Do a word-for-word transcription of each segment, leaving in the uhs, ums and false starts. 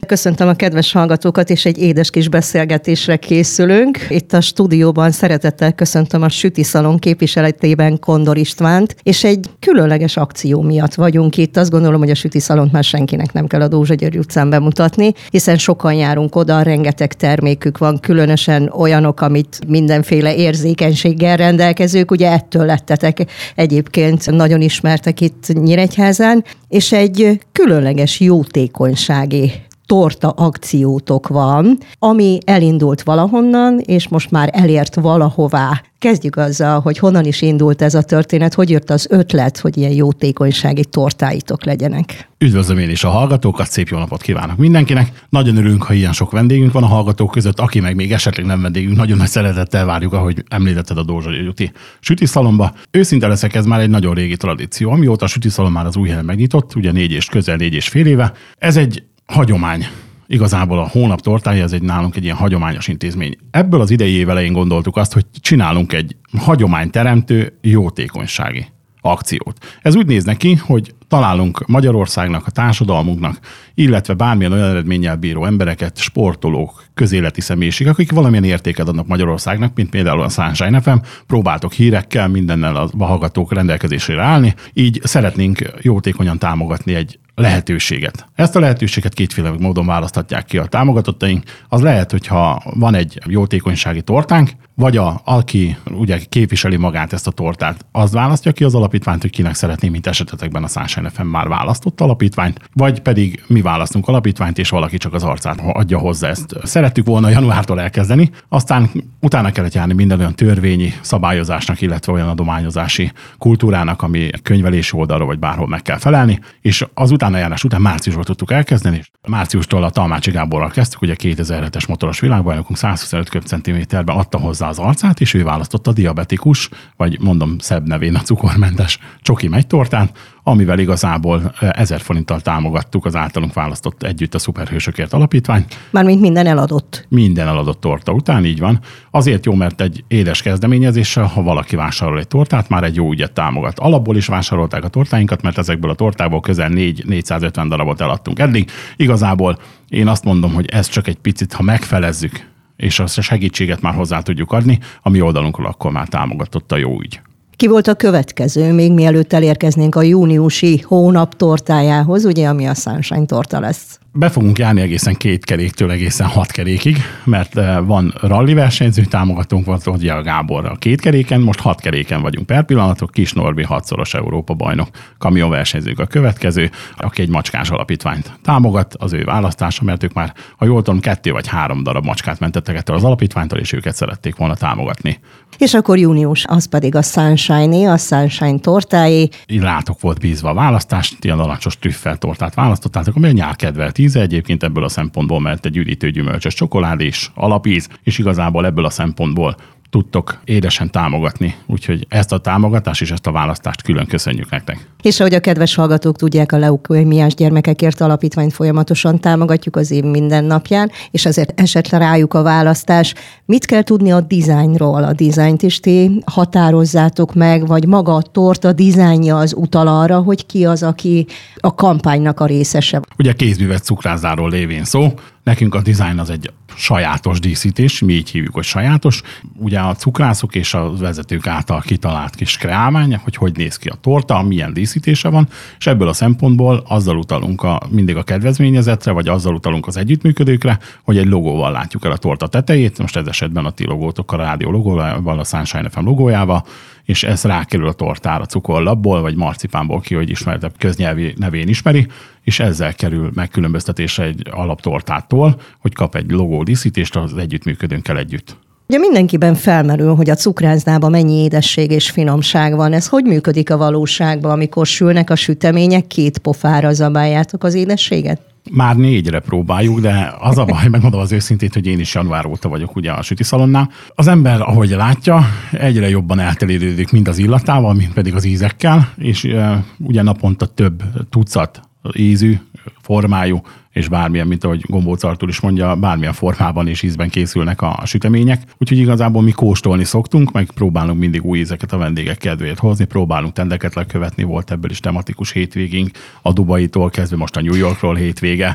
Köszöntöm a kedves hallgatókat, és egy édes kis beszélgetésre készülünk. Itt a stúdióban szeretettel köszöntöm a Süti Szalon képviseletében Kondor Istvánt, és egy különleges akció miatt vagyunk itt. Azt gondolom, hogy a Süti Szalont már senkinek nem kell a Dózsa György utcán bemutatni, hiszen sokan járunk oda, rengeteg termékük van, különösen olyanok, amit mindenféle érzékenységgel rendelkezők, ugye ettől lettetek egyébként nagyon ismertek itt Nyíregyházán, és egy különleges jótékonysági torta akciótok van, ami elindult valahonnan, és most már elért valahová. Kezdjük azzal, hogy honnan is indult ez a történet, hogy jött az ötlet, hogy ilyen jótékonysági tortáitok legyenek. Üdvözlöm én is a hallgatókat, szép jó napot kívánok mindenkinek. Nagyon örülünk, ha ilyen sok vendégünk van a hallgatók között, aki meg még esetleg nem vendégünk, nagyon nagy szeretettel várjuk, ahogy említetted a Dózsa Györgyi Süti Szalonba. Őszinte leszek, ez már egy nagyon régi tradíció. Amióta a Süti Szalon már az új helyen megnyitott, ugye négy és közel négy és fél éve, ez egy hagyomány. Igazából a hónap tortája, ez egy nálunk egy ilyen hagyományos intézmény. Ebből az idei év elején gondoltuk azt, hogy csinálunk egy hagyományteremtő jótékonysági akciót. Ez úgy néz neki, hogy találunk Magyarországnak, a társadalmunknak, illetve bármilyen olyan eredménnyel bíró embereket, sportolók, közéleti személyiségek, akik valamilyen értéket adnak Magyarországnak, mint például a Sunshine ef em, próbáltok hírekkel, mindennel a hallgatók rendelkezésére állni, így szeretnénk jótékonyan támogatni egy lehetőséget. Ezt a lehetőséget kétféle módon választhatják ki a támogatottaink. Az lehet, hogyha van egy jótékonysági tortánk, vagy a, aki ugye képviseli magát ezt a tortát, az választja ki az alapítványt, hogy kinek szeretné, mint esetetekben a Sunshine ef em már választott alapítványt, vagy pedig mi választunk alapítványt, és valaki csak az arcát adja hozzá ezt. Szerettük volna januártól elkezdeni, aztán utána kellett járni minden olyan törvényi szabályozásnak, illetve olyan adományozási kultúrának, ami könyvelési oldalról vagy bárhol meg kell felelni, és az utánajárás után márciusban tudtuk elkezdeni, és márciustól a Talmácsi Gáborral kezdtük, ugye kétezer-hetes motoros világbajnokunk százhuszonöt köbcentiméterben adta hozzá az arcát, és ő választotta a diabetikus, vagy mondom szebb nevén a cukormentes csoki megytortát, amivel igazából ezer forinttal támogattuk az általunk választott Együtt a Szuperhősökért alapítványt. Mármint minden eladott. Minden eladott torta után, így van. Azért jó, mert egy édes kezdeményezéssel, ha valaki vásárol egy tortát, már egy jó ügyet támogat. Alapból is vásárolták a tortáinkat, mert ezekből a tortából közel négy-négyszázötven darabot eladtunk eddig. Igazából én azt mondom, hogy ez csak egy picit, ha megfelezzük, és azt a segítséget már hozzá tudjuk adni, a mi oldalunkról akkor már támogatott a jó ügy. Ki volt a következő, még mielőtt elérkeznénk a júniusi hónap tortájához, ugye, ami a Sunshine torta lesz? Be fogunk járni egészen két keréktől egészen hat kerékig, mert van rally versenyző támogatónk, volt ugye a Gábor a két keréken, most hat keréken vagyunk per pillanatok, Kis Norbi hatszoros Európa bajnok kamionversenyzők a következő, aki egy macskás alapítványt támogat, az ő választása, mert ők már, ha jól tudom, kettő vagy három darab macskát mentettek ettől az alapítványtól, és őket szerették volna támogatni. És akkor június, az pedig a Sunshine-é, a Sunshine tortáé. Így rátok volt bízva a választást, ilyen narancsos trüffel tortát választottátok, ami a nyár kedvelt íze egyébként ebből a szempontból, mert egy üdítő gyümölcsös csokoládés alapíz, és igazából ebből a szempontból tudtok édesen támogatni. Úgyhogy ezt a támogatást és ezt a választást külön köszönjük nektek. És ahogy a kedves hallgatók tudják, a Leukémiás Gyermekekért Alapítványt folyamatosan támogatjuk az év minden napján, és azért esett rájuk a választás. Mit kell tudni a dizájnról? A dizájnt is ti határozzátok meg, vagy maga a torta dizájnja az utal arra, hogy ki az, aki a kampánynak a részese? Ugye kézművett cukrászdáról lévén szó. Nekünk a dizájn az egy sajátos díszítés, mi így hívjuk, hogy sajátos. Ugye a cukrászok és a vezetők által kitalált kis kreálmány, hogy hogy néz ki a torta, milyen díszítése van, és ebből a szempontból azzal utalunk a, mindig a kedvezményezetre, vagy azzal utalunk az együttműködőkre, hogy egy logóval látjuk el a torta tetejét, most ez esetben a ti logótok, a rádió logóval, a Sunshine ef em logójával, és ez rákerül a tortára cukorlapból, vagy marcipánból, ki, hogy ismertebb köznyelvi nevén ismeri, és ezzel kerül megkülönböztetésre egy alaptortától, hogy kap egy logó díszítést az együttműködőnkkel együtt. Ugye mindenkiben felmerül, hogy a cukrászdában mennyi édesség és finomság van. Ez hogy működik a valóságban, amikor sülnek a sütemények, két pofára zabáljátok az édességet? Már négyre próbáljuk, de az a baj, megmondom az őszintét, hogy én is január óta vagyok ugye a Süti Szalonnál. Az ember, ahogy látja, egyre jobban eltelérődik mind az illatával, mind pedig az ízekkel, és e, ugye naponta több tucat ízű, formájú, és bármilyen, mint ahogy Gombóc Artúr is mondja, bármilyen formában és ízben készülnek a sütemények. Úgyhogy igazából mi kóstolni szoktunk, meg próbálunk mindig új ízeket a vendégek kedvéért hozni, próbálunk trendeket lekövetni, volt ebből is tematikus hétvégénk, a Dubaitól kezdve most a New Yorkról hétvége,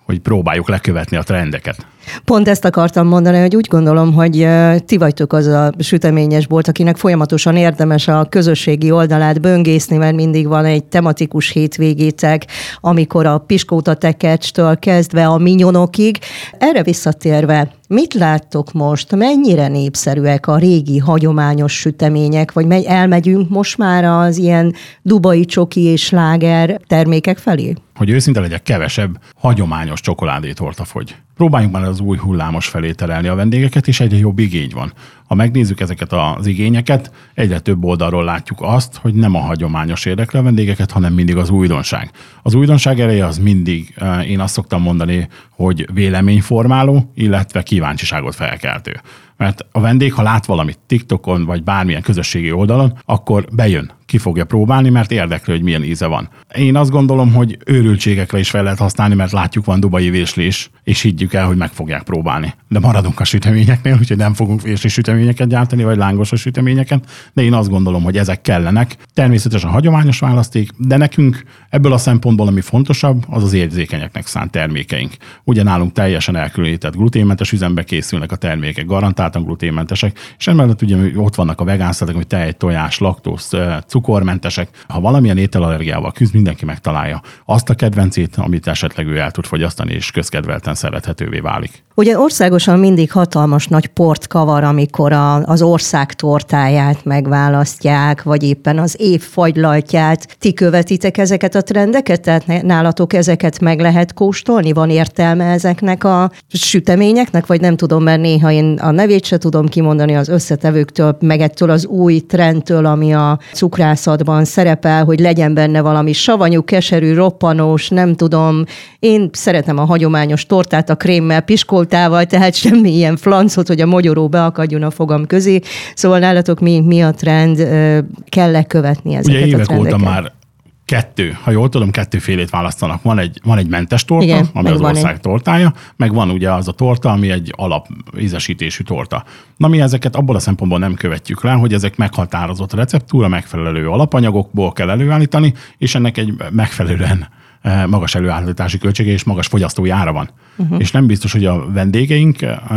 hogy próbáljuk lekövetni a trendeket. Pont ezt akartam mondani, hogy úgy gondolom, hogy ti vagytok az a süteményes bolt, akinek folyamatosan érdemes a közösségi oldalát böngészni, mert mindig van egy tematikus hétvégétek, amikor a piskóta tekecstől kezdve a minyonokig. Erre visszatérve, mit láttok most? Mennyire népszerűek a régi hagyományos sütemények, vagy elmegyünk most már az ilyen dubai csoki és sláger termékek felé? Hogy őszinte legyek, kevesebb hagyományos csokoládétorta fogy. Próbáljunk már az új hullámos felé terelni a vendégeket, és egyre jobb igény van. Ha megnézzük ezeket az igényeket, egyre több oldalról látjuk azt, hogy nem a hagyományos érdekli a vendégeket, hanem mindig az újdonság. Az újdonság ereje az mindig, én azt szoktam mondani, hogy véleményformáló, illetve kíváncsiságot felkeltő. Mert a vendég, ha lát valamit TikTokon, vagy bármilyen közösségi oldalon, akkor bejön, ki fogja próbálni, mert érdekli, hogy milyen íze van. Én azt gondolom, hogy őrültségekre is fel lehet használni, mert látjuk, van dubai vésslés, és higgyük el, hogy meg fogják próbálni. De maradunk a süteményeknél, úgyhogy nem fogunk vésli süteményeket gyártani, vagy lángos süteményeket, de én azt gondolom, hogy ezek kellenek. Természetesen hagyományos választék, de nekünk ebből a szempontból, ami fontosabb, az az érzékenyeknek szánt termékeink. Ugye nálunk teljesen elkülönített gluténmentes üzembe készülnek a termékek, garantáltan gluténmentesek, és emellett ugye ott vannak a vegánszletek, hogy tej, tojás, laktóz, cukormentesek. Ha valamilyen ételallergiával küzd, mindenki megtalálja azt a kedvencét, amit esetleg ő el tud fogyasztani, és közkedvelten szerethetővé válik. Ugye országosan mindig hatalmas nagy port kavar, amikor a, az ország tortáját megválasztják, vagy éppen az év fagylaltját. Ti követitek ezeket a trendeket? Tehát nálatok ezeket meg lehet kóstolni? Van értelme ezeknek a süteményeknek? Vagy nem tudom, mert néha én a nevét se tudom kimondani az összetevőktől, meg ettől az új trendtől, ami a cukrászatban szerepel, hogy legyen benne valami savanyú, keserű, roppanós, nem tudom. Én szeretem a hagyományos tortát a krémmel, piskoltával, tehát semmi ilyen flancot, hogy a mogyoró beakadjon a fogam közé. Szóval nálatok mi, mi a trend? Kell-e követni ezeket Ugye évek a trendeket? óta már kettő, ha jól tudom, kettőfélét választanak. Van egy, van egy mentes torta, igen, ami az ország egy tortája, meg van ugye az a torta, ami egy alap ízesítésű torta. Na mi ezeket abból a szempontból nem követjük le, hogy ezek meghatározott receptúra, megfelelő alapanyagokból kell előállítani, és ennek egy megfelelően magas előállítási költsége és magas fogyasztói ára van. Uh-huh. És nem biztos, hogy a vendégeink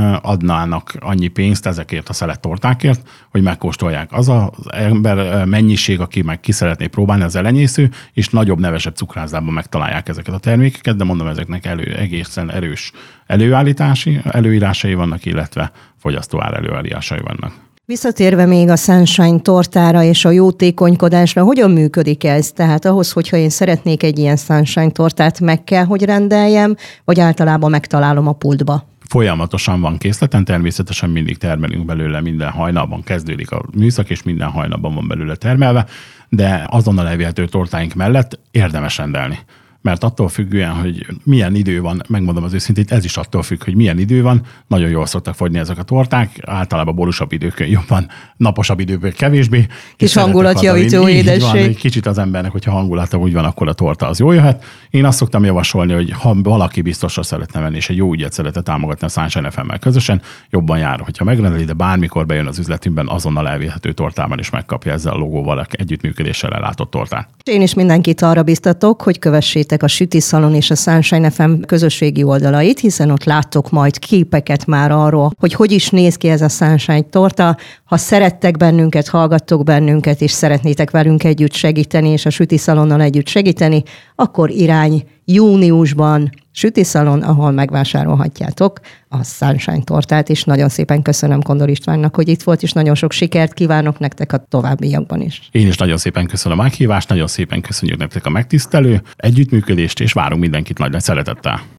adnának annyi pénzt ezekért a szelet tortákért, hogy megkóstolják. Az az ember mennyiség, aki meg ki szeretné próbálni, az elenyésző, és nagyobb, nevesebb cukrászdából megtalálják ezeket a termékeket, de mondom, ezeknek elő, egészen erős előállítási előírásai vannak, illetve fogyasztóár előállításai vannak. Visszatérve még a Sunshine tortára és a jótékonykodásra, hogyan működik ez? Tehát ahhoz, hogyha én szeretnék egy ilyen Sunshine tortát, meg kell, hogy rendeljem, vagy általában megtalálom a pultba? Folyamatosan van készleten, természetesen mindig termelünk belőle, minden hajnalban kezdődik a műszak, és minden hajnalban van belőle termelve, de azonnal elvihető tortáink mellett érdemes rendelni. Mert attól függően, hogy milyen idő van, megmondom az őszintét, ez is attól függ, hogy milyen idő van, nagyon jól szoktak fogyni ezek a torták, általában borúsabb időkön jobban, naposabb időkön kevésbé. Kis hangulatjavító édesség. Egy kicsit az embernek, hogyha hangulata úgy van, akkor a torta az jól jöhet. Én azt szoktam javasolni, hogy ha valaki biztosra szeretne venni, és egy jó ügyet szeretne támogatni a Sunshine ef em-mel közösen, jobban jár, hogyha megrendeli, de bármikor bejön az üzletünkben, azonnal elvihető tortában is megkapja ezzel a logóval együttműködéssel ellátott tortát. Én is mindenkit arra biztatok, hogy kövessétek a Sütiszalon és a Sunshine ef em közösségi oldalait, hiszen ott láttok majd képeket már arról, hogy hogy is néz ki ez a Sunshine torta. Ha szerettek bennünket, hallgattok bennünket, és szeretnétek velünk együtt segíteni, és a Sütiszalonnal együtt segíteni, akkor irány júniusban Sütiszalon, ahol megvásárolhatjátok a Sunshine tortát, és nagyon szépen köszönöm Kondor Istvánnak, hogy itt volt, és nagyon sok sikert kívánok nektek a továbbiakban is. Én is nagyon szépen köszönöm a meghívást, nagyon szépen köszönjük nektek a megtisztelő együttműködést, és várunk mindenkit nagy szeretettel.